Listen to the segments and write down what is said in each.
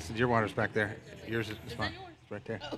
Your water's back there. Yours is fine. It's right there.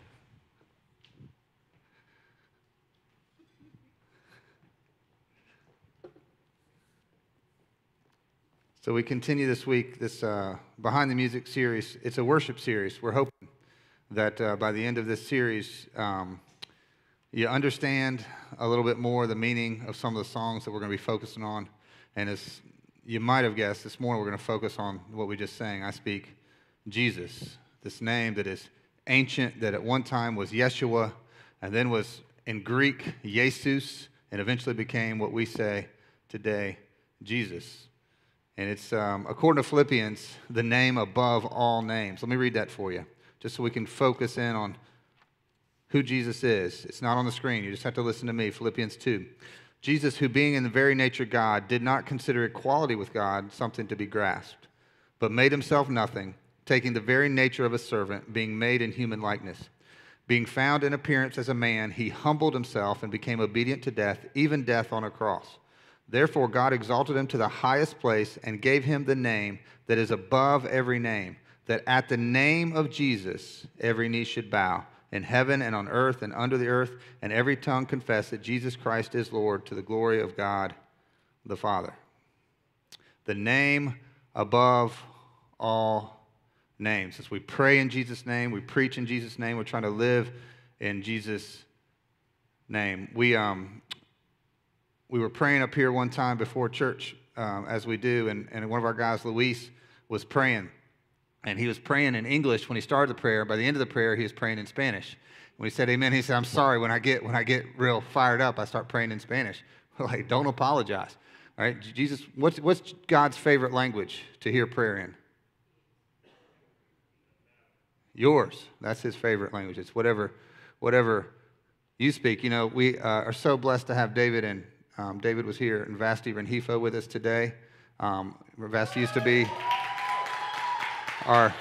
So we continue this week, this Behind the Music series. It's a worship series. We're hoping that by the end of this series, you understand a little bit more the meaning of some of the songs that we're going to be focusing on. And as you might have guessed, this morning we're going to focus on what we just sang. I speak Jesus, this name that is ancient, that at one time was Yeshua, and then was in Greek, Jesus, and eventually became what we say today, Jesus. And it's, according to Philippians, the name above all names. Let me read that for you, just so we can focus in on who Jesus is. It's not on the screen. You just have to listen to me. Philippians 2. Jesus, who being in the very nature God, did not consider equality with God something to be grasped, but made himself nothing, taking the very nature of a servant, being made in human likeness. Being found in appearance as a man, he humbled himself and became obedient to death, even death on a cross. Therefore, God exalted him to the highest place and gave him the name that is above every name, that at the name of Jesus every knee should bow, in heaven and on earth and under the earth, and every tongue confess that Jesus Christ is Lord, to the glory of God the Father. The name above all names. As we pray in Jesus' name, we preach in Jesus' name, we're trying to live in Jesus' name. We were praying up here one time before church, as we do, and one of our guys, Luis, was praying. And he was praying in English when he started the prayer. By the end of the prayer, he was praying in Spanish. When he said amen, he said, I'm sorry, when I get real fired up, I start praying in Spanish. We're like, don't apologize. All right, Jesus, what's God's favorite language to hear prayer in? Yours. That's his favorite language. It's whatever you speak. You know, we are so blessed to have David, and David was here, and Vasti Renhefo with us today. Vasti used to be our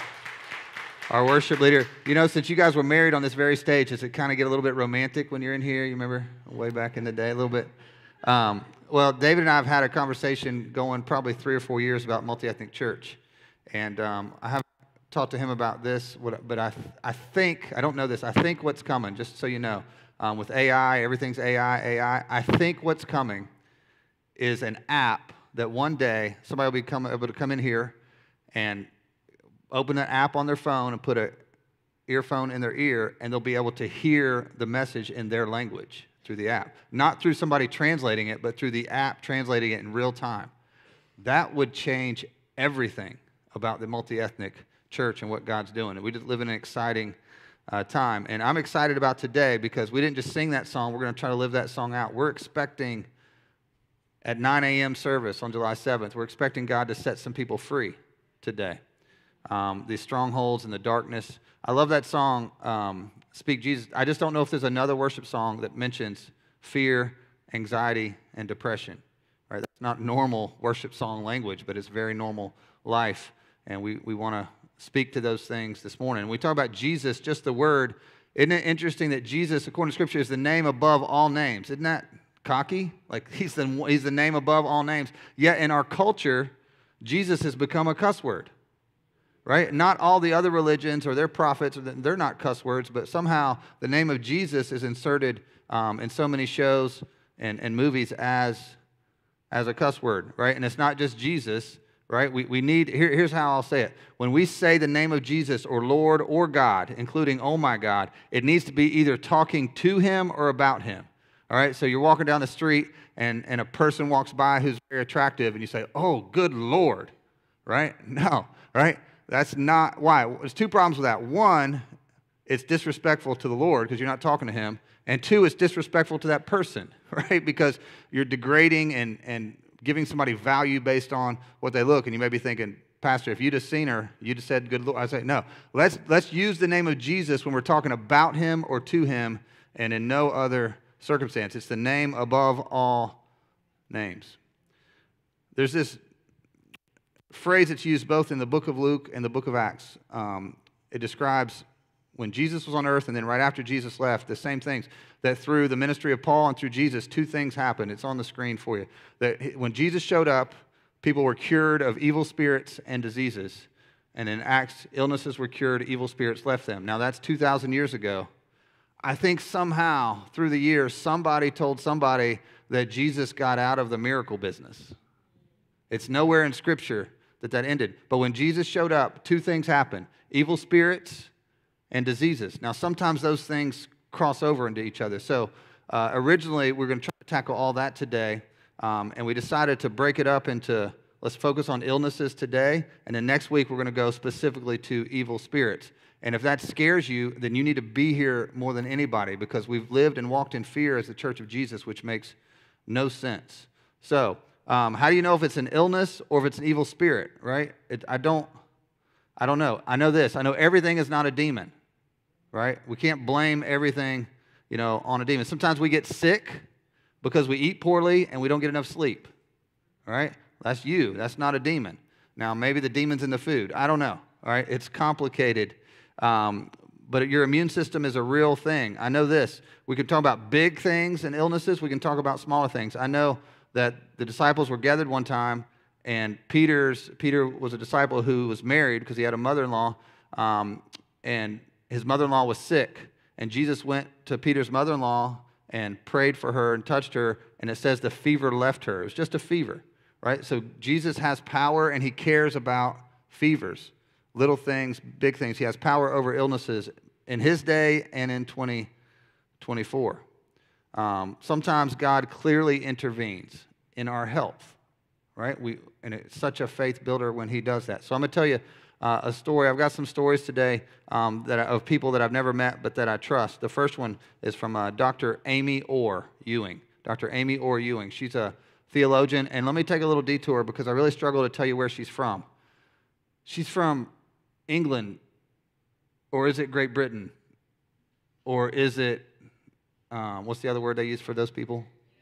worship leader. You know, since you guys were married on this very stage, does it kind of get a little bit romantic when you're in here? You remember way back in the day, a little bit? Well, David and I have had a conversation going probably 3 or 4 years about multi-ethnic church. And I haven't talked to him about this, but I think, I don't know this, I think what's coming, just so you know, with AI, everything's AI. I think what's coming is an app that one day somebody will be able to come in here and open an app on their phone and put an earphone in their ear, and they'll be able to hear the message in their language through the app. Not through somebody translating it, but through the app translating it in real time. That would change everything about the multi-ethnic church and what God's doing. And we just live in an exciting time. And I'm excited about today because we didn't just sing that song. We're going to try to live that song out. We're expecting at 9 a.m. service on July 7th, we're expecting God to set some people free today. These strongholds and the darkness. I love that song, Speak Jesus. I just don't know if there's another worship song that mentions fear, anxiety, and depression. Right? That's not normal worship song language, but it's very normal life. And we want to speak to those things this morning. When we talk about Jesus, just the word, isn't it interesting that Jesus, according to Scripture, is the name above all names? Isn't that cocky? Like he's the name above all names. Yet in our culture, Jesus has become a cuss word. Right? Not all the other religions or their prophets, they're not cuss words, but somehow the name of Jesus is inserted in so many shows and movies as a cuss word, right? And it's not just Jesus, right? We need, here's how I'll say it. When we say the name of Jesus or Lord or God, including oh my God, it needs to be either talking to him or about him. All right? So you're walking down the street and a person walks by who's very attractive and you say, oh, good Lord, right? No, right? That's not why. There's 2 problems with that. 1, it's disrespectful to the Lord because you're not talking to him. And 2, it's disrespectful to that person, right? Because you're degrading and giving somebody value based on what they look. And you may be thinking, Pastor, if you'd have seen her, you'd have said good Lord. I say, no. Let's use the name of Jesus when we're talking about him or to him and in no other circumstance. It's the name above all names. There's this phrase that's used both in the book of Luke and the book of Acts. It describes when Jesus was on earth and then right after Jesus left, the same things, that through the ministry of Paul and through Jesus, 2 things happened. It's on the screen for you. That when Jesus showed up, people were cured of evil spirits and diseases. And in Acts, illnesses were cured, evil spirits left them. Now, that's 2,000 years ago. I think somehow, through the years, somebody told somebody that Jesus got out of the miracle business. It's nowhere in Scripture that ended. But when Jesus showed up, two things happened: evil spirits and diseases. Now, sometimes those things cross over into each other. So originally, we're going to try to tackle all that today. And we decided to break it up into, let's focus on illnesses today. And then next week, we're going to go specifically to evil spirits. And if that scares you, then you need to be here more than anybody, because we've lived and walked in fear as the Church of Jesus, which makes no sense. So how do you know if it's an illness or if it's an evil spirit, right? I don't know. I know this. I know everything is not a demon, right? We can't blame everything, on a demon. Sometimes we get sick because we eat poorly and we don't get enough sleep, right? That's you. That's not a demon. Now, maybe the demon's in the food. I don't know, all right? It's complicated, but your immune system is a real thing. I know this. We can talk about big things and illnesses. We can talk about smaller things. I know that the disciples were gathered one time, and Peter was a disciple who was married because he had a mother-in-law, and his mother-in-law was sick. And Jesus went to Peter's mother-in-law and prayed for her and touched her, and it says the fever left her. It was just a fever, right? So Jesus has power, and he cares about fevers, little things, big things. He has power over illnesses in his day and in 2024. Sometimes God clearly intervenes in our health, right? And it's such a faith builder when he does that. So I'm going to tell you a story. I've got some stories today of people that I've never met but that I trust. The first one is from Dr. Amy Orr Ewing. Dr. Amy Orr Ewing. She's a theologian, and let me take a little detour because I really struggle to tell you where she's from. She's from England, or is it Great Britain? Or is it, what's the other word they use for those people?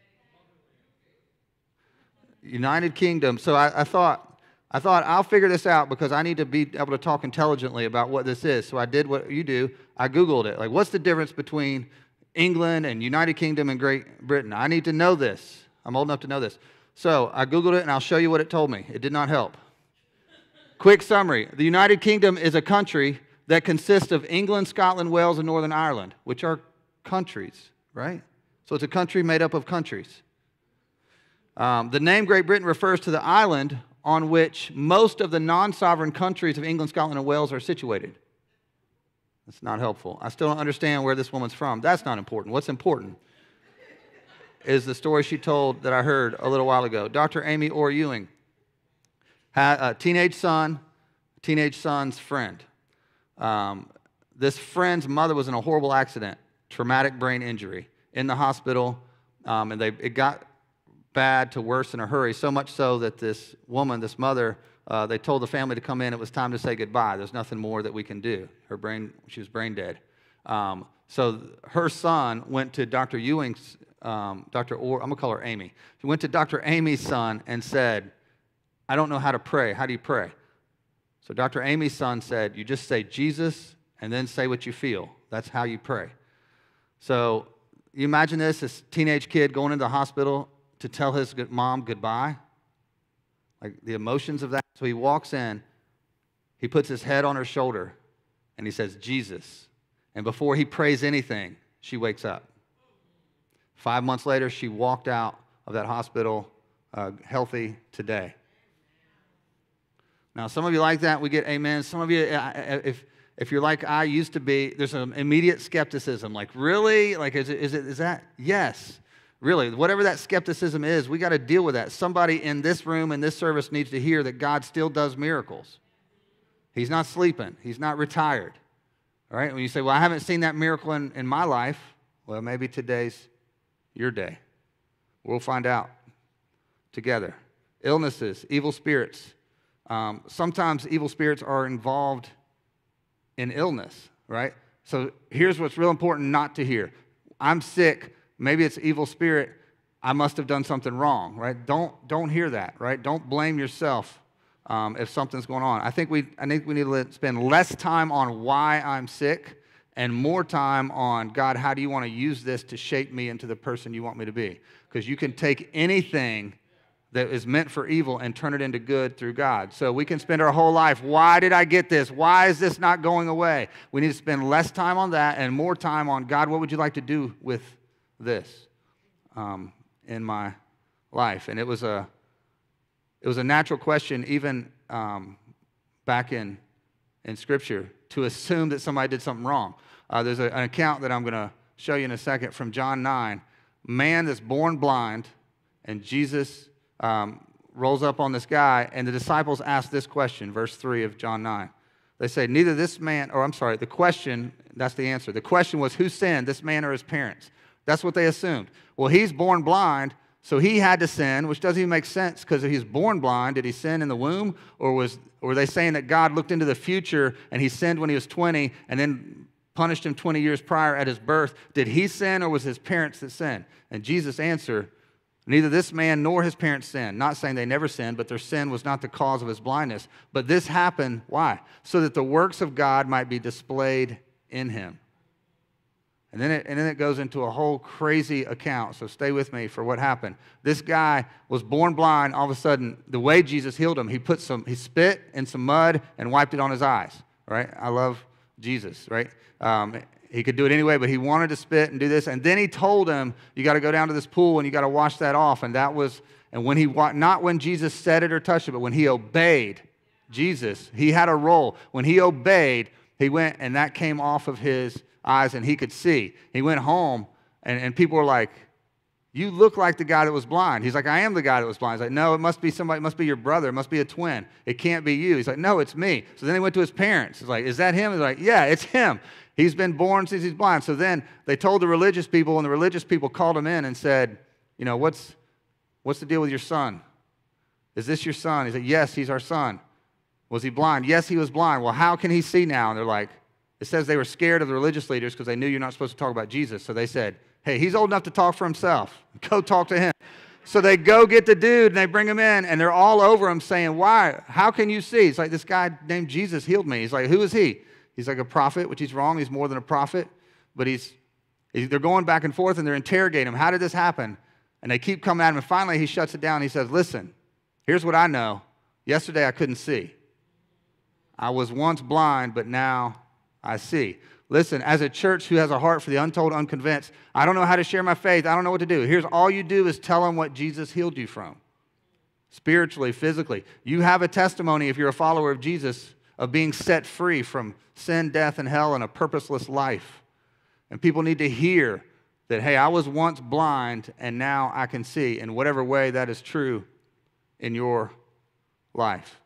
United Kingdom. So I thought I'll figure this out because I need to be able to talk intelligently about what this is. So I did what you do. I Googled it. Like, what's the difference between England and United Kingdom and Great Britain? I need to know this. I'm old enough to know this. So I Googled it, and I'll show you what it told me. It did not help. Quick summary. The United Kingdom is a country that consists of England, Scotland, Wales, and Northern Ireland, which are countries, right? So it's a country made up of countries. The name Great Britain refers to the island on which most of the non-sovereign countries of England, Scotland, and Wales are situated. That's not helpful. I still don't understand where this woman's from. That's not important. What's important is the story she told that I heard a little while ago. Dr. Amy Orr Ewing had a teenage son's friend. This friend's mother was in a horrible accident, traumatic brain injury, in the hospital, and it got bad to worse in a hurry, so much so that this mother, they told the family to come in. It was time to say goodbye. There's nothing more that we can do. She was brain dead. So her son went to Dr. Ewing's, Dr. Orr, I'm going to call her Amy. He went to Dr. Amy's son and said, I don't know how to pray. How do you pray? So Dr. Amy's son said, you just say Jesus and then say what you feel. That's how you pray. So you imagine this teenage kid going into the hospital to tell his mom goodbye. Like the emotions of that. So he walks in, he puts his head on her shoulder, and he says, Jesus. And before he prays anything, she wakes up. 5 months later, she walked out of that hospital healthy today. Now, some of you like that, we get amen. Some of you, if you're like I used to be, there's some immediate skepticism. Like, really? Like, is that? Yes. Really, whatever that skepticism is, we got to deal with that. Somebody in this room, in this service, needs to hear that God still does miracles. He's not sleeping. He's not retired. All right? When you say, well, I haven't seen that miracle in my life, well, maybe today's your day. We'll find out together. Illnesses, evil spirits. Sometimes evil spirits are involved in illness, right? So here's what's real important not to hear. I'm sick. Maybe it's evil spirit. I must have done something wrong, right? Don't hear that, right? Don't blame yourself if something's going on. I think we need to spend less time on why I'm sick and more time on, God, how do you want to use this to shape me into the person you want me to be? Because you can take anything that is meant for evil and turn it into good through God. So we can spend our whole life, why did I get this? Why is this not going away? We need to spend less time on that and more time on, God, what would you like to do with this in my life? And it was a natural question even back in Scripture to assume that somebody did something wrong. There's an account that I'm going to show you in a second from John 9. Man that's born blind, and Jesus rolls up on this guy, and the disciples ask this question, verse 3 of John 9. They say, the question, that's the answer. The question was, who sinned, this man or his parents? That's what they assumed. Well, he's born blind, so he had to sin, which doesn't even make sense, because if he's born blind, did he sin in the womb? Or were they saying that God looked into the future and he sinned when he was 20 and then punished him 20 years prior at his birth? Did he sin, or was his parents that sinned? And Jesus answered, neither this man nor his parents sinned. Not saying they never sinned, but their sin was not the cause of his blindness. But this happened, why? So that the works of God might be displayed in him. And then it goes into a whole crazy account. So stay with me for what happened. This guy was born blind. All of a sudden, the way Jesus healed him, he spit in some mud and wiped it on his eyes. Right? I love Jesus. Right? He could do it anyway, but he wanted to spit and do this. And then he told him, you got to go down to this pool and you got to wash that off. And not when Jesus said it or touched it, but when he obeyed Jesus, he had a role. When he obeyed, he went and that came off of his eyes and he could see. He went home and people were like, you look like the guy that was blind. He's like, I am the guy that was blind. He's like, no, it must be somebody, it must be your brother, it must be a twin. It can't be you. He's like, no, it's me. So then he went to his parents. He's like, is that him? He's like, yeah, it's him. He's been born since he's blind. So then they told the religious people, and the religious people called him in and said, what's the deal with your son? Is this your son? He said, yes, he's our son. Was he blind? Yes, he was blind. Well, how can he see now? And they're like, it says they were scared of the religious leaders because they knew you're not supposed to talk about Jesus. So they said, hey, he's old enough to talk for himself. Go talk to him. So they go get the dude, and they bring him in, and they're all over him saying, why? How can you see? It's like, this guy named Jesus healed me. He's like, who is he? He's like a prophet, which he's wrong. He's more than a prophet. But they're going back and forth, and they're interrogating him. How did this happen? And they keep coming at him, and finally he shuts it down. He says, listen, here's what I know. Yesterday I couldn't see. I was once blind, but now I see. Listen, as a church who has a heart for the untold, unconvinced, I don't know how to share my faith. I don't know what to do. Here's all you do is tell them what Jesus healed you from. Spiritually, physically. You have a testimony, if you're a follower of Jesus, of being set free from sin, death, and hell, and a purposeless life. And people need to hear that, hey, I was once blind, and now I can see, in whatever way that is true in your life.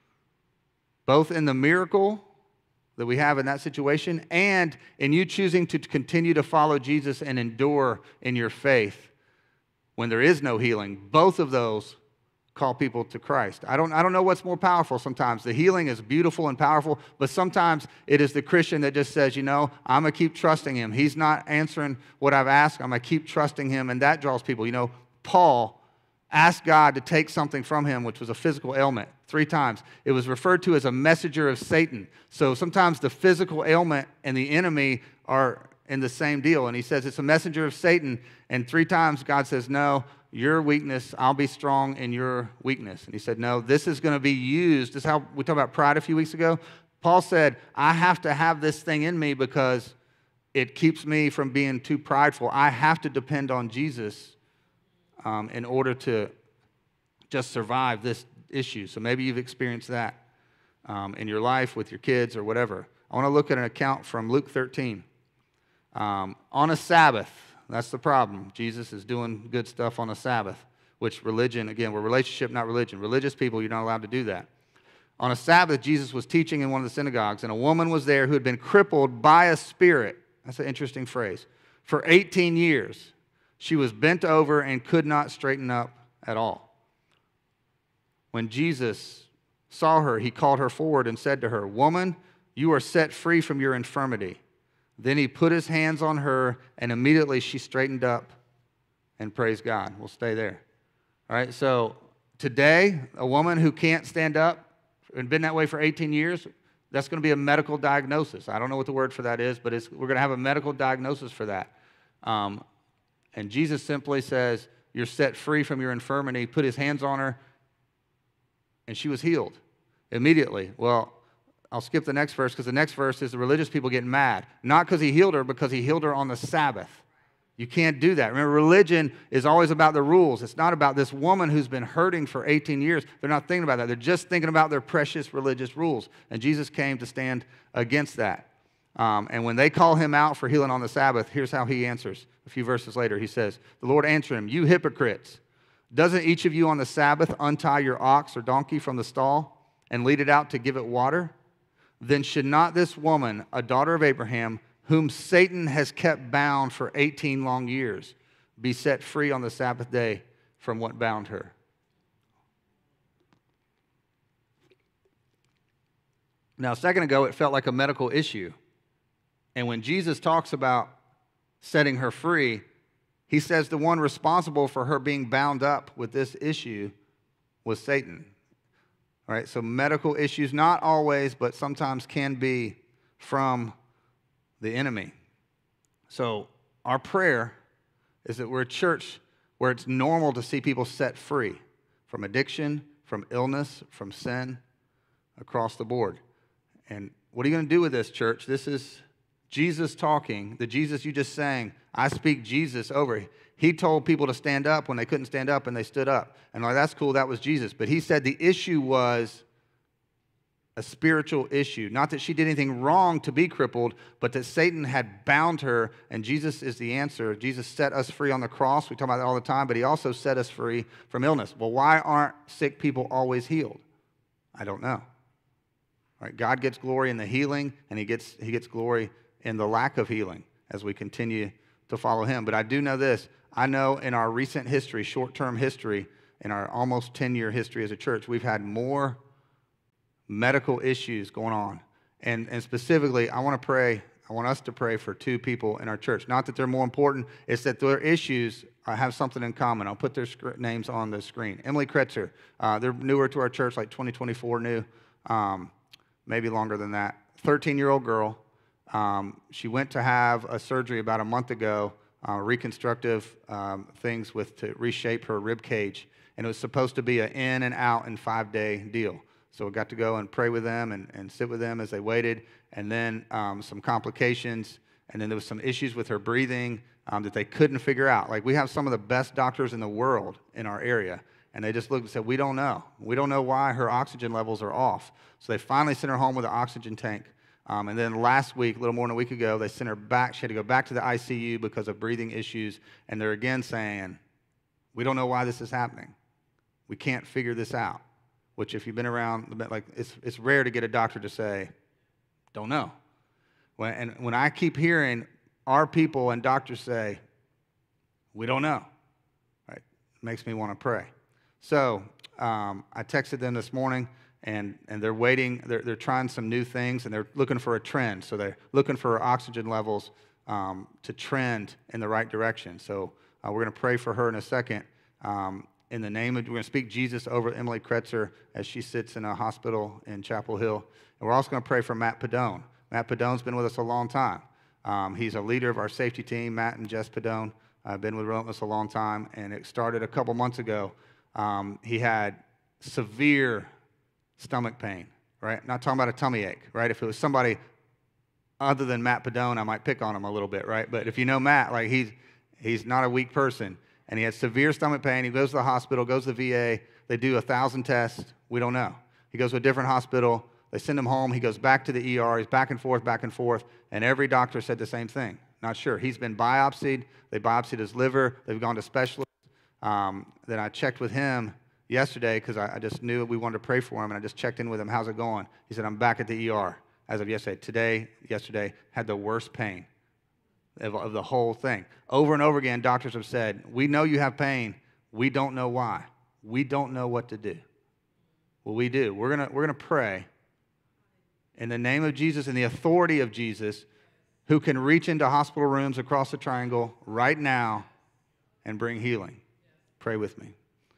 Both in the miracle that we have in that situation and in you choosing to continue to follow Jesus and endure in your faith when there is no healing. Both of those call people to Christ. I don't know what's more powerful sometimes. The healing is beautiful and powerful, but sometimes it is the Christian that just says, I'm going to keep trusting him. He's not answering what I've asked. I'm going to keep trusting him, and that draws people. Paul asked God to take something from him, which was a physical ailment, 3 times. It was referred to as a messenger of Satan. So sometimes the physical ailment and the enemy are in the same deal. And he says it's a messenger of Satan. And 3 times God says, no, your weakness, I'll be strong in your weakness. And he said, no, this is going to be used. This is how we talked about pride a few weeks ago. Paul said, I have to have this thing in me because it keeps me from being too prideful. I have to depend on Jesus in order to just survive this issue. So maybe you've experienced that in your life with your kids or whatever. I want to look at an account from Luke 13. On a Sabbath, that's the problem. Jesus is doing good stuff on a Sabbath, which religion, again, we're relationship, not religion. Religious people, you're not allowed to do that. On a Sabbath, Jesus was teaching in one of the synagogues, and a woman was there who had been crippled by a spirit. That's an interesting phrase. For 18 years. She was bent over and could not straighten up at all. When Jesus saw her, he called her forward and said to her, woman, you are set free from your infirmity. Then he put his hands on her, and immediately she straightened up and praised God. We'll stay there. All right, so today, a woman who can't stand up and been that way for 18 years, that's going to be a medical diagnosis. I don't know what the word for that is, but we're going to have a medical diagnosis for that. And Jesus simply says, you're set free from your infirmity. He put his hands on her, and she was healed immediately. Well, I'll skip the next verse because the next verse is the religious people getting mad. Not because he healed her, because he healed her on the Sabbath. You can't do that. Remember, religion is always about the rules. It's not about this woman who's been hurting for 18 years. They're not thinking about that. They're just thinking about their precious religious rules. And Jesus came to stand against that. And when they call him out for healing on the Sabbath, here's how he answers. A few verses later, he says, the Lord answered him, you hypocrites, doesn't each of you on the Sabbath untie your ox or donkey from the stall and lead it out to give it water? Then should not this woman, a daughter of Abraham, whom Satan has kept bound for 18 long years, be set free on the Sabbath day from what bound her? Now, a second ago, it felt like a medical issue. And when Jesus talks about setting her free, he says the one responsible for her being bound up with this issue was Satan. All right, so medical issues, not always, but sometimes can be from the enemy. So our prayer is that we're a church where it's normal to see people set free from addiction, from illness, from sin, across the board. And what are you going to do with this, church? This is Jesus talking, the Jesus you just sang. I speak Jesus over. He told people to stand up when they couldn't stand up, and they stood up. And like, that's cool, that was Jesus. But he said the issue was a spiritual issue. Not that she did anything wrong to be crippled, but that Satan had bound her, and Jesus is the answer. Jesus set us free on the cross. We talk about that all the time, but he also set us free from illness. Well, why aren't sick people always healed? I don't know. All right, God gets glory in the healing, and he gets glory in the lack of healing as we continue to follow him. But I do know this. I know in our recent history, short-term history, in our almost 10-year history as a church, we've had more medical issues going on. And specifically, I want us to pray for two people in our church. Not that they're more important, it's that their issues have something in common. I'll put their names on the screen. Emily Kretzer, they're newer to our church, like 2024 new, maybe longer than that. 13-year-old girl. She went to have a surgery about a month ago, reconstructive things to reshape her rib cage. And it was supposed to be an in and out in 5-day deal. So we got to go and pray with them and sit with them as they waited. And then some complications. And then there was some issues with her breathing that they couldn't figure out. Like, we have some of the best doctors in the world in our area. And they just looked and said, we don't know. We don't know why her oxygen levels are off. So they finally sent her home with an oxygen tank. And then last week, a little more than a week ago, they sent her back. She had to go back to the ICU because of breathing issues. And they're again saying, we don't know why this is happening. We can't figure this out. Which, if you've been around, like, it's rare to get a doctor to say, don't know. When I keep hearing our people and doctors say, we don't know, right, it makes me want to pray. So I texted them this morning, and they're waiting. They're trying some new things, and they're looking for a trend. So they're looking for oxygen levels to trend in the right direction. So we're going to pray for her in a second. In the name of, we're going to speak Jesus over Emily Kretzer as she sits in a hospital in Chapel Hill. And we're also going to pray for Matt Padone. Matt Padone's been with us a long time. He's a leader of our safety team, Matt and Jess Padone. I've been with Relentless a long time, and it started a couple months ago. He had severe stomach pain, right? Not talking about a tummy ache, right? If it was somebody other than Matt Padone, I might pick on him a little bit, right? But if you know Matt, like, he's not a weak person. And he had severe stomach pain. He goes to the hospital, goes to the VA. They do 1,000 tests. We don't know. He goes to a different hospital. They send him home. He goes back to the ER. He's back and forth. And every doctor said the same thing. Not sure. He's been biopsied. They biopsied his liver. They've gone to specialists. Then I checked with him yesterday because I just knew we wanted to pray for him. And I just checked in with him. How's it going? He said, I'm back at the ER as of yesterday. Yesterday, had the worst pain of the whole thing. Over and over again, doctors have said, we know you have pain. We don't know why. We don't know what to do. Well, we do. We're gonna pray in the name of Jesus and the authority of Jesus, who can reach into hospital rooms across the triangle right now and bring healing. Pray with me.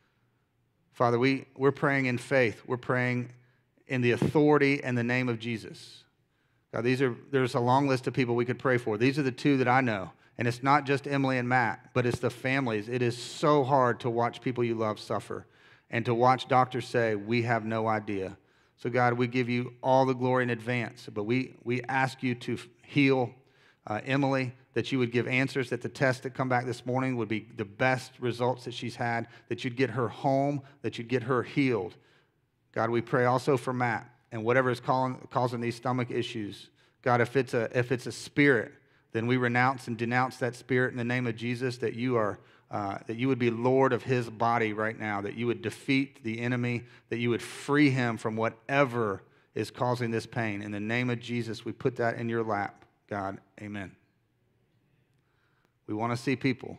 Father, we're praying in faith. We're praying in the authority and the name of Jesus. God, there's a long list of people we could pray for. These are the two that I know. And it's not just Emily and Matt, but it's the families. It is so hard to watch people you love suffer and to watch doctors say, we have no idea. So God, we give you all the glory in advance, but we ask you to heal Emily, that you would give answers, that the tests that come back this morning would be the best results that she's had, that you'd get her home, that you'd get her healed. God, we pray also for Matt and whatever is causing these stomach issues. God, if it's a spirit, then we renounce and denounce that spirit in the name of Jesus, that you would be Lord of his body right now, that you would defeat the enemy, that you would free him from whatever is causing this pain. In the name of Jesus, we put that in your lap, God. Amen. We want to see people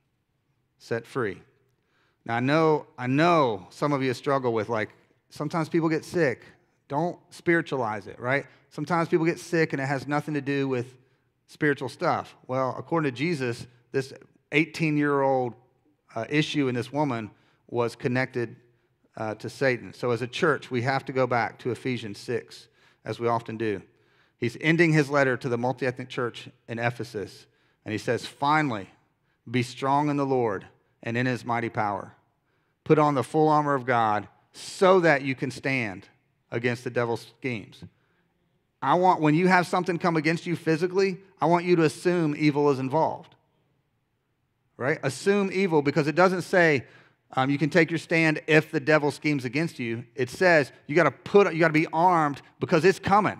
set free. Now, I know some of you struggle with, like, sometimes people get sick. Don't spiritualize it, right? Sometimes people get sick and it has nothing to do with spiritual stuff. Well, according to Jesus, this 18-year-old issue in this woman was connected to Satan. So as a church, we have to go back to Ephesians 6, as we often do. He's ending his letter to the multi-ethnic church in Ephesus, and he says, finally, be strong in the Lord and in his mighty power. Put on the full armor of God so that you can stand against the devil's schemes. When you have something come against you physically, I want you to assume evil is involved. Right? Assume evil, because it doesn't say you can take your stand if the devil schemes against you. It says you got to be armed, because it's coming.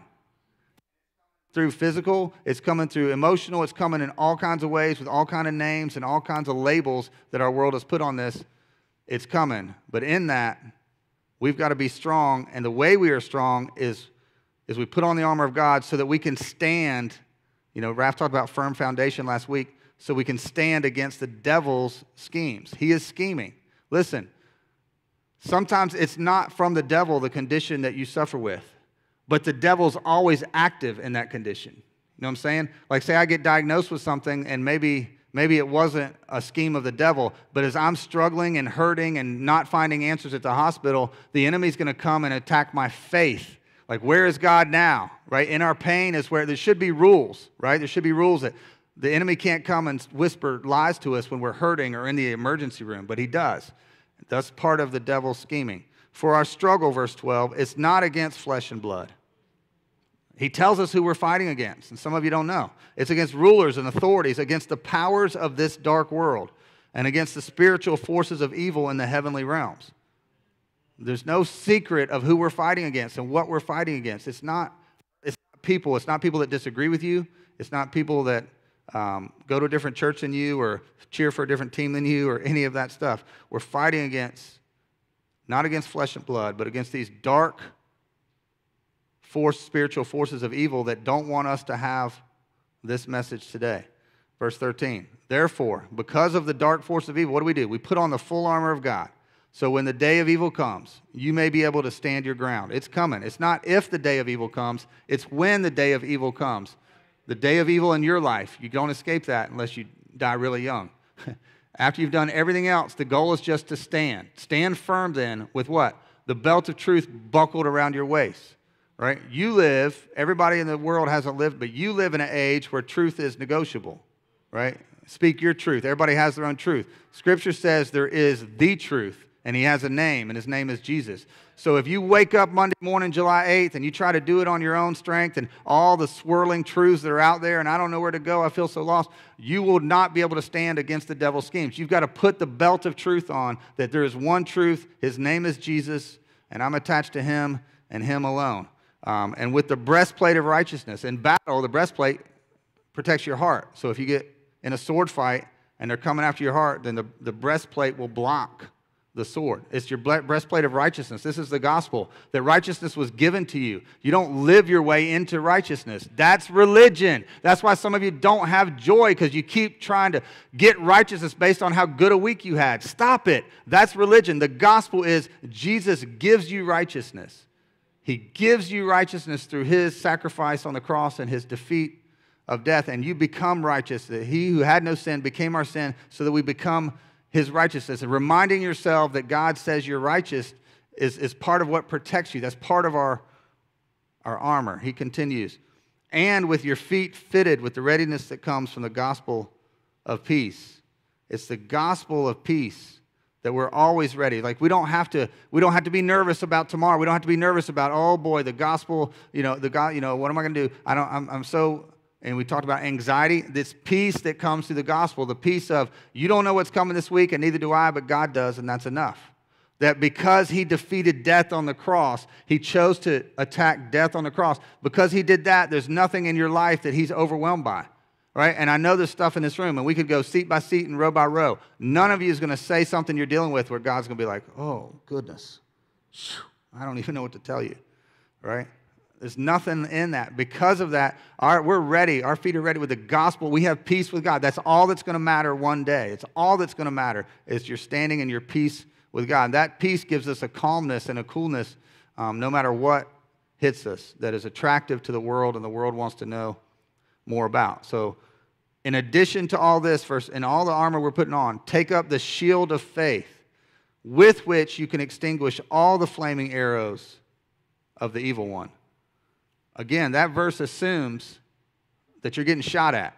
Through physical, it's coming through emotional, it's coming in all kinds of ways with all kinds of names and all kinds of labels that our world has put on this. It's coming. But in that, we've got to be strong, and the way we are strong is we put on the armor of God so that we can stand. You know, Raph talked about firm foundation last week, so we can stand against the devil's schemes. He is scheming. Listen, sometimes it's not from the devil the condition that you suffer with, but the devil's always active in that condition. You know what I'm saying? Like, say I get diagnosed with something, and maybe it wasn't a scheme of the devil, but as I'm struggling and hurting and not finding answers at the hospital, the enemy's going to come and attack my faith. Like, where is God now? Right? In our pain is where there should be rules, right? There should be rules that the enemy can't come and whisper lies to us when we're hurting or in the emergency room, but he does. That's part of the devil's scheming. For our struggle, verse 12, it's not against flesh and blood. He tells us who we're fighting against, and some of you don't know. It's against rulers and authorities, against the powers of this dark world, and against the spiritual forces of evil in the heavenly realms. There's no secret of who we're fighting against and what we're fighting against. It's not people. It's not people that disagree with you. It's not people that go to a different church than you or cheer for a different team than you or any of that stuff. We're fighting against, not against flesh and blood, but against these dark spiritual forces of evil that don't want us to have this message today. Verse 13, therefore, because of the dark force of evil, what do? We put on the full armor of God. So when the day of evil comes, you may be able to stand your ground. It's coming. It's not if the day of evil comes, it's when the day of evil comes. The day of evil in your life, you don't escape that unless you die really young. After you've done everything else, the goal is just to stand. Stand firm then with what? The belt of truth buckled around your waist. Right? Everybody in the world hasn't lived, but you live in an age where truth is negotiable. Right? Speak your truth. Everybody has their own truth. Scripture says there is the truth, and he has a name, and his name is Jesus. So if you wake up Monday morning, July 8th, and you try to do it on your own strength and all the swirling truths that are out there, and I don't know where to go, I feel so lost, you will not be able to stand against the devil's schemes. You've got to put the belt of truth on, that there is one truth, his name is Jesus, and I'm attached to him and him alone. And with the breastplate of righteousness. In battle, the breastplate protects your heart. So if you get in a sword fight and they're coming after your heart, then the breastplate will block the sword. It's your breastplate of righteousness. This is the gospel, that righteousness was given to you. You don't live your way into righteousness. That's religion. That's why some of you don't have joy, because you keep trying to get righteousness based on how good a week you had. Stop it. That's religion. The gospel is Jesus gives you righteousness. He gives you righteousness through his sacrifice on the cross and his defeat of death, and you become righteous. That he who had no sin became our sin so that we become his righteousness. And reminding yourself that God says you're righteous is part of what protects you. That's part of our armor. He continues, and with your feet fitted with the readiness that comes from the gospel of peace. It's the gospel of peace that we're always ready. Like we don't have to be nervous about tomorrow. We don't have to be nervous about, oh boy, the gospel, what am I going to do? And we talked about anxiety, this peace that comes through the gospel, the peace of you don't know what's coming this week and neither do I, but God does, and that's enough. That because he defeated death on the cross, he chose to attack death on the cross. Because he did that, there's nothing in your life that he's overwhelmed by. Right? And I know there's stuff in this room, and we could go seat by seat and row by row. None of you is going to say something you're dealing with where God's going to be like, oh, goodness. I don't even know what to tell you. Right? There's nothing in that. Because of that, we're ready. Our feet are ready with the gospel. We have peace with God. That's all that's going to matter one day. It's all that's going to matter is you're standing in your peace with God. And that peace gives us a calmness and a coolness no matter what hits us that is attractive to the world and the world wants to know more about. So in addition to all this, and all the armor we're putting on, take up the shield of faith with which you can extinguish all the flaming arrows of the evil one. Again, that verse assumes that you're getting shot at.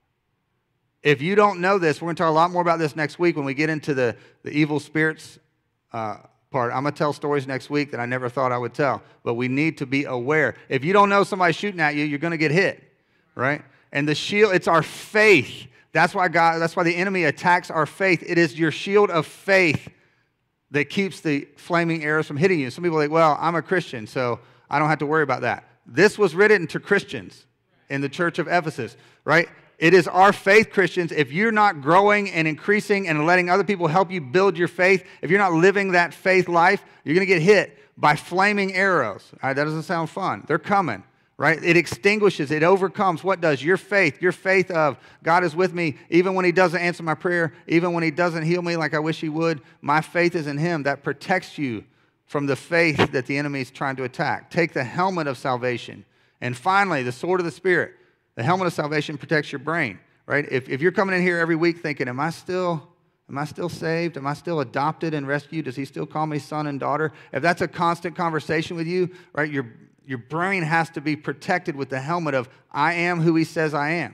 If you don't know this, we're going to talk a lot more about this next week when we get into the evil spirits part. I'm going to tell stories next week that I never thought I would tell, but we need to be aware. If you don't know somebody's shooting at you, you're going to get hit. Right? And the shield, it's our faith. That's why the enemy attacks our faith. It is your shield of faith that keeps the flaming arrows from hitting you. Some people are like, well, I'm a Christian, so I don't have to worry about that. This was written to Christians in the church of Ephesus, right? It is our faith, Christians. If you're not growing and increasing and letting other people help you build your faith, if you're not living that faith life, you're going to get hit by flaming arrows. All right, that doesn't sound fun. They're coming. Right? It extinguishes, it overcomes. What does? Your faith of God is with me even when he doesn't answer my prayer, even when he doesn't heal me like I wish he would. My faith is in him. That protects you from the faith that the enemy is trying to attack. Take the helmet of salvation. And finally, the sword of the Spirit. The helmet of salvation protects your brain. Right? If you're coming in here every week thinking, am I still saved? Am I still adopted and rescued? Does he still call me son and daughter? If that's a constant conversation with you, right, your brain has to be protected with the helmet of, I am who he says I am.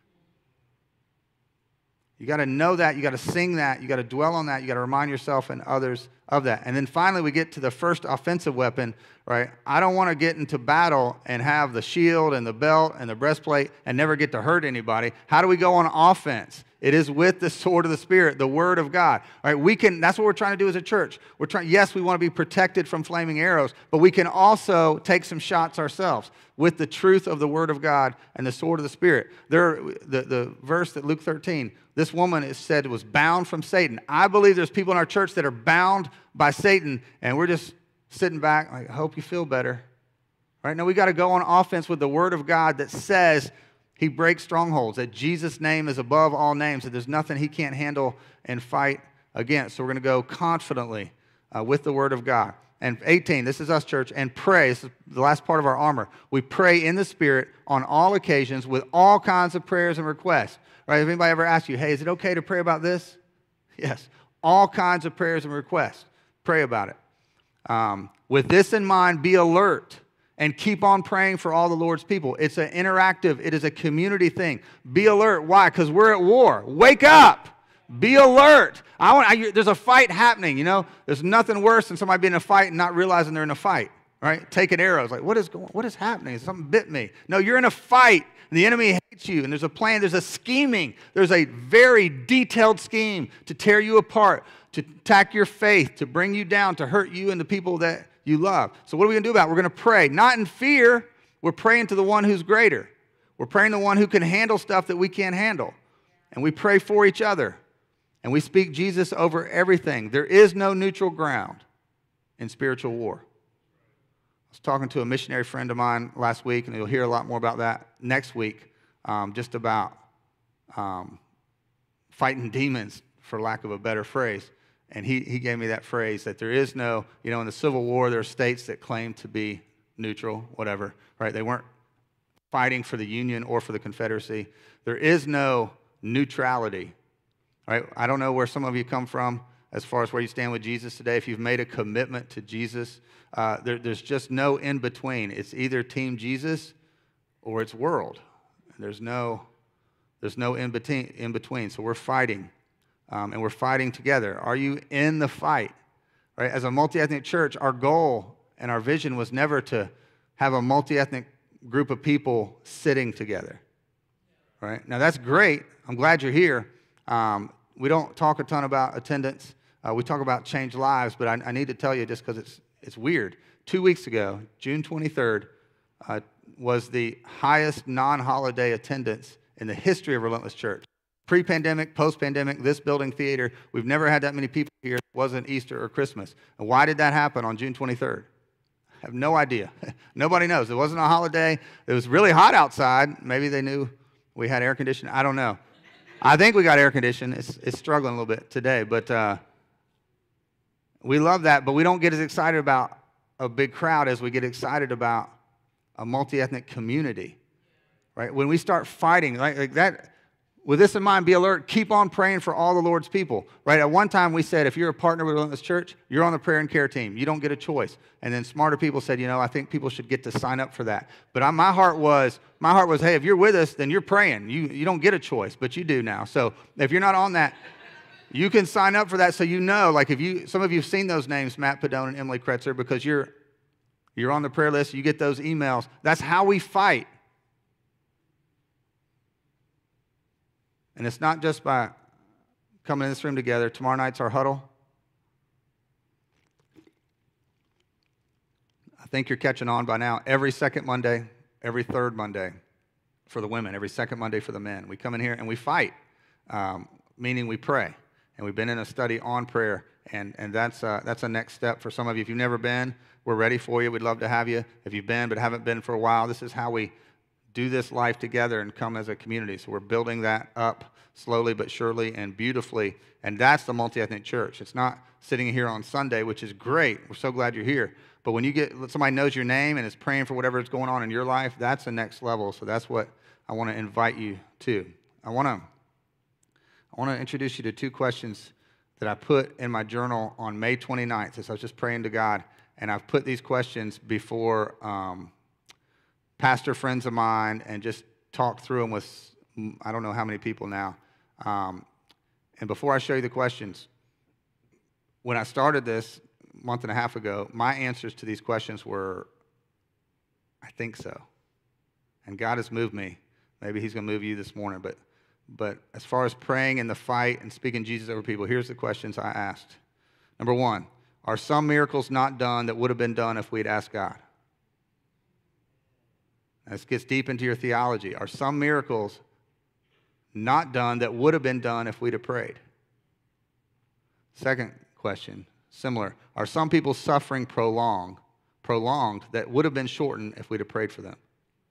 You got to know that. You got to sing that. You got to dwell on that. You got to remind yourself and others of that. And then finally, we get to the first offensive weapon, right? I don't want to get into battle and have the shield and the belt and the breastplate and never get to hurt anybody. How do we go on offense? It is with the sword of the Spirit, the Word of God. All right, that's what we're trying to do as a church. Yes, we want to be protected from flaming arrows, but we can also take some shots ourselves with the truth of the Word of God and the sword of the Spirit. The verse that Luke 13, this woman is said was bound from Satan. I believe there's people in our church that are bound by Satan, and we're just sitting back like, I hope you feel better. Right? Now we got to go on offense with the Word of God that says he breaks strongholds, that Jesus' name is above all names, that there's nothing he can't handle and fight against. So we're going to go confidently with the Word of God. And 18, this is us, church, and pray. This is the last part of our armor. We pray in the Spirit on all occasions with all kinds of prayers and requests. Right? If anybody ever asks you, hey, is it okay to pray about this? Yes. All kinds of prayers and requests. Pray about it. With this in mind, be alert. And keep on praying for all the Lord's people. It's an interactive, it is a community thing. Be alert. Why? Because we're at war. Wake up. Be alert. There's a fight happening, There's nothing worse than somebody being in a fight and not realizing they're in a fight, right? Taking arrows. Like, what is happening? Something bit me. No, you're in a fight. And the enemy hates you. And there's a plan. There's a scheming. There's a very detailed scheme to tear you apart, to attack your faith, to bring you down, to hurt you and the people that you love. So what are we going to do about it? We're going to pray. Not in fear. We're praying to the one who's greater. We're praying to the one who can handle stuff that we can't handle. And we pray for each other. And we speak Jesus over everything. There is no neutral ground in spiritual war. I was talking to a missionary friend of mine last week, and you'll hear a lot more about that next week, just about fighting demons, for lack of a better phrase. And he gave me that phrase that there is no, in the Civil War, there are states that claim to be neutral, whatever, right? They weren't fighting for the Union or for the Confederacy. There is no neutrality, right? I don't know where some of you come from as far as where you stand with Jesus today. If you've made a commitment to Jesus, there's just no in between. It's either Team Jesus or it's world. There's no There's no in between. So we're fighting, and we're fighting together. Are you in the fight? Right? As a multi-ethnic church, our goal and our vision was never to have a multi-ethnic group of people sitting together. Right? Now, that's great. I'm glad you're here. We don't talk a ton about attendance. We talk about changed lives, but I need to tell you just because it's weird. 2 weeks ago, June 23rd, was the highest non-holiday attendance in the history of Relentless Church. Pre-pandemic, post-pandemic, this building theater, we've never had that many people here. It wasn't Easter or Christmas. And why did that happen on June 23rd? I have no idea. Nobody knows. It wasn't a holiday. It was really hot outside. Maybe they knew we had air conditioning. I don't know. I think we got air conditioning. It's struggling a little bit today, but we love that. But we don't get as excited about a big crowd as we get excited about a multi-ethnic community, right? When we start fighting, like that, with this in mind, be alert, keep on praying for all the Lord's people, right? At one time we said, if you're a partner with Relentless Church, you're on the prayer and care team. You don't get a choice. And then smarter people said, I think people should get to sign up for that. But my heart was, hey, if you're with us, then you're praying. You don't get a choice, but you do now. So if you're not on that, you can sign up for that so like some of you have seen those names, Matt Padone and Emily Kretzer, because you're on the prayer list, you get those emails. That's how we fight. And it's not just by coming in this room together. Tomorrow night's our huddle. I think you're catching on by now. Every second Monday, every third Monday for the women, every second Monday for the men. We come in here and we fight, meaning we pray. And we've been in a study on prayer, and that's a next step for some of you. If you've never been, we're ready for you. We'd love to have you. If you've been but haven't been for a while, this is how we do this life together and come as a community. So we're building that up slowly but surely and beautifully, and that's the multi-ethnic church. It's not sitting here on Sunday, which is great. We're so glad you're here. But when you get somebody knows your name and is praying for whatever is going on in your life, that's the next level. So that's what I want to invite you to. I want to introduce you to two questions that I put in my journal on May 29th as I was just praying to God. And I've put these questions before pastor friends of mine and just talked through them with I don't know how many people now. And before I show you the questions, when I started this a month and a half ago, my answers to these questions were, I think so. And God has moved me. Maybe he's going to move you this morning. But as far as praying in the fight and speaking Jesus over people, here's the questions I asked. Number one, are some miracles not done that would have been done if we'd asked God? This gets deep into your theology. Are some miracles not done that would have been done if we'd have prayed? Second question, similar. Are some people's suffering prolonged that would have been shortened if we'd have prayed for them?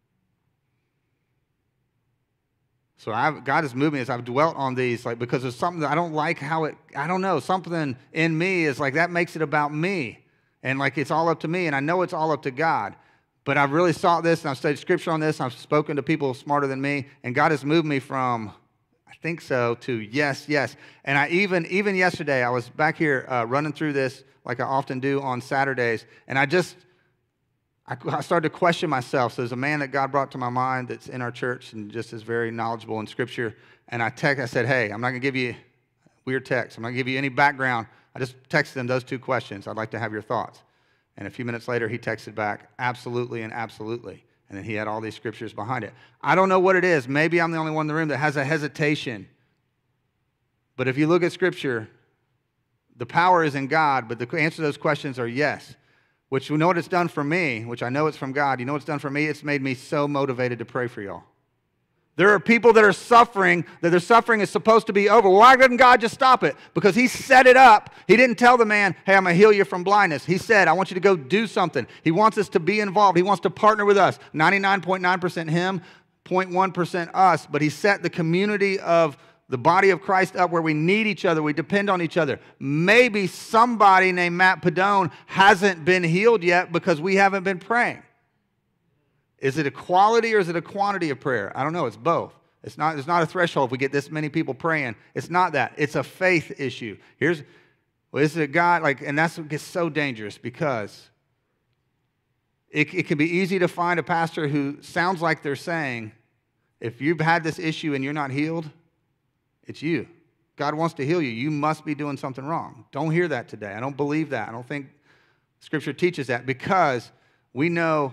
So God has moved me as I've dwelt on these, because there's something that I don't like something in me is like that makes it about me. And like it's all up to me, and I know it's all up to God. But I've really sought this, and I've studied scripture on this, and I've spoken to people smarter than me, and God has moved me from, I think so, to yes, yes. And I even yesterday, I was back here running through this like I often do on Saturdays, and I started to question myself. So there's a man that God brought to my mind that's in our church and just is very knowledgeable in scripture, and I said, hey, I'm not going to give you weird text. I'm not going to give you any background. I just texted him those two questions. I'd like to have your thoughts. And a few minutes later, he texted back, absolutely and absolutely. And then he had all these scriptures behind it. I don't know what it is. Maybe I'm the only one in the room that has a hesitation. But if you look at scripture, the power is in God, but the answer to those questions are yes. Which you know what it's done for me, which I know it's from God. You know what it's done for me? It's made me so motivated to pray for y'all. There are people that are suffering, that their suffering is supposed to be over. Why didn't God just stop it? Because he set it up. He didn't tell the man, hey, I'm going to heal you from blindness. He said, I want you to go do something. He wants us to be involved. He wants to partner with us. 99.9% him, 0.1% us. But he set the community of the body of Christ up where we need each other. We depend on each other. Maybe somebody named Matt Padone hasn't been healed yet because we haven't been praying. Is it a quality or is it a quantity of prayer? I don't know. It's both. It's not a threshold if we get this many people praying. It's not that. It's a faith issue. Is it a God? And that's what gets so dangerous because it can be easy to find a pastor who sounds like they're saying, If you've had this issue and you're not healed, it's you. God wants to heal you. You must be doing something wrong. Don't hear that today. I don't believe that. I don't think Scripture teaches that, because we know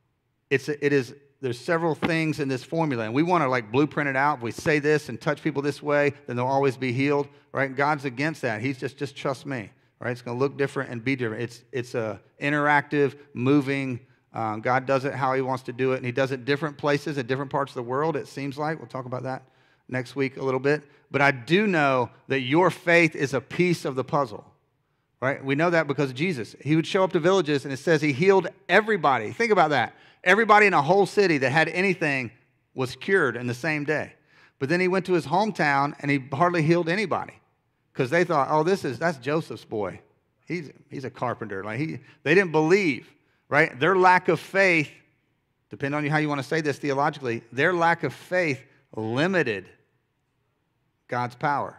there's several things in this formula, and we want to like blueprint it out. If we say this and touch people this way, then they'll always be healed, right? God's against that. He's just trust me, right? It's going to look different and be different. It's a interactive, moving. God does it how he wants to do it, and he does it different places at different parts of the world, it seems like. We'll talk about that next week a little bit. But I do know that your faith is a piece of the puzzle, right? We know that because of Jesus. He would show up to villages, and it says he healed everybody. Think about that. Everybody in a whole city that had anything was cured in the same day. But then he went to his hometown, and he hardly healed anybody because they thought, oh, that's Joseph's boy. He's a carpenter. They didn't believe, right? Their lack of faith, depending on how you want to say this theologically, their lack of faith limited God's power.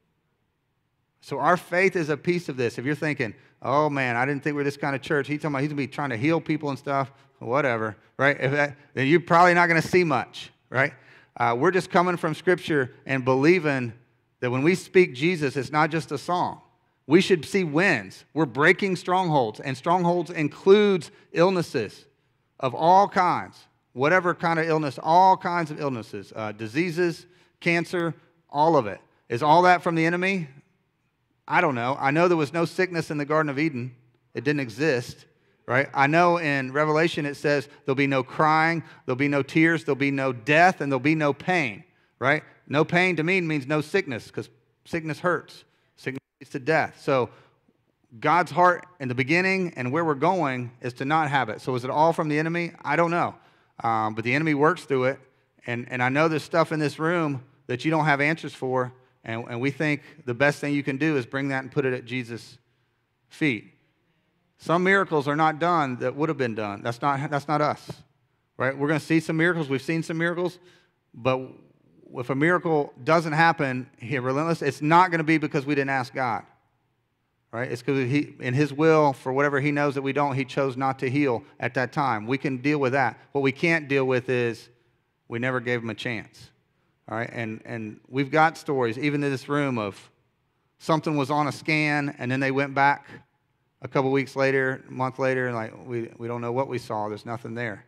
So our faith is a piece of this. If you're thinking, oh man, I didn't think we were this kind of church. He's talking about he's going to be trying to heal people and stuff, whatever, right? Then you're probably not going to see much, right? We're just coming from Scripture and believing that when we speak Jesus, it's not just a song. We should see wins. We're breaking strongholds, and strongholds includes illnesses of all kinds, whatever kind of illness, all kinds of illnesses, diseases, cancer, all of it. Is all that from the enemy? I don't know. I know there was no sickness in the Garden of Eden. It didn't exist, right? I know in Revelation it says there'll be no crying, there'll be no tears, there'll be no death, and there'll be no pain, right? No pain to me means no sickness, because sickness hurts. Sickness leads to death. So God's heart in the beginning and where we're going is to not have it. So is it all from the enemy? I don't know. But the enemy works through it. And I know there's stuff in this room that you don't have answers for, and we think the best thing you can do is bring that and put it at Jesus' feet. Some miracles are not done that would have been done. That's not us, right? We're going to see some miracles. We've seen some miracles, but if a miracle doesn't happen here, relentless, it's not going to be because we didn't ask God, right? It's because in his will, for whatever he knows that we don't, he chose not to heal at that time. We can deal with that. What we can't deal with is we never gave him a chance. All right, and we've got stories, even in this room, of something was on a scan, and then they went back a couple weeks later, a month later, and like, we don't know what we saw. There's nothing there.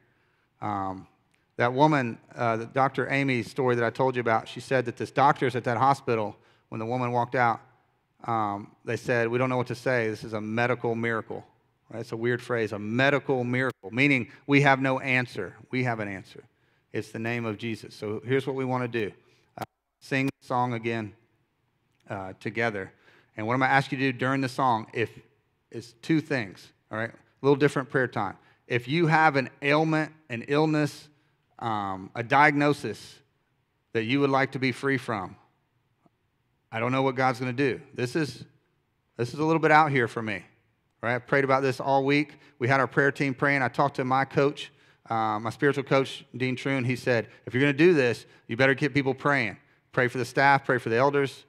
That woman, Dr. Amy's story that I told you about, she said that this doctors at that hospital, when the woman walked out, they said, we don't know what to say. This is a medical miracle. Right? It's a weird phrase, a medical miracle, meaning we have no answer. We have an answer. It's the name of Jesus. So here's what we want to do. Sing the song again together. And what I'm going to ask you to do during the song is two things, all right? A little different prayer time. If you have an ailment, an illness, a diagnosis that you would like to be free from, I don't know what God's going to do. This is a little bit out here for me, right? I prayed about this all week. We had our prayer team praying. I talked to my coach, my spiritual coach, Dean Troon. He said, if you're going to do this, you better get people praying. Pray for the staff, pray for the elders.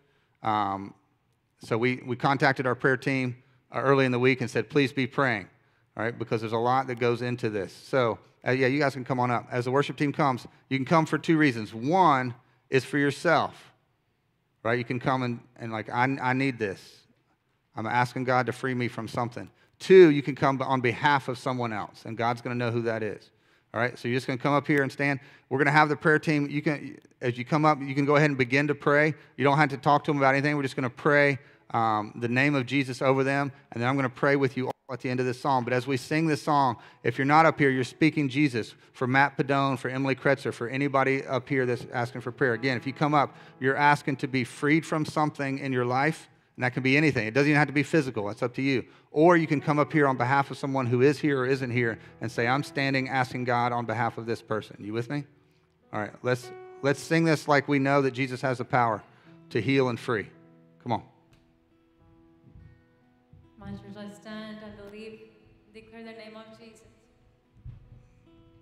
So we contacted our prayer team early in the week and said, please be praying, all right, because there's a lot that goes into this. So, yeah, you guys can come on up. As the worship team comes, you can come for two reasons. One is for yourself, right? You can come and like, I need this. I'm asking God to free me from something. Two, you can come on behalf of someone else, and God's going to know who that is. All right, so you're just going to come up here and stand. We're going to have the prayer team. You can, as you come up, you can go ahead and begin to pray. You don't have to talk to them about anything. We're just going to pray the name of Jesus over them, and then I'm going to pray with you all at the end of this song. But as we sing this song, if you're not up here, you're speaking Jesus for Matt Padone, for Emily Kretzer, for anybody up here that's asking for prayer. Again, if you come up, you're asking to be freed from something in your life, and that can be anything. It doesn't even have to be physical. It's up to you. Or you can come up here on behalf of someone who is here or isn't here and say, I'm standing asking God on behalf of this person. You with me? All right, let's sing this like we know that Jesus has the power to heal and free. Come on. Come on, church, let's stand and believe, declare the name of Jesus.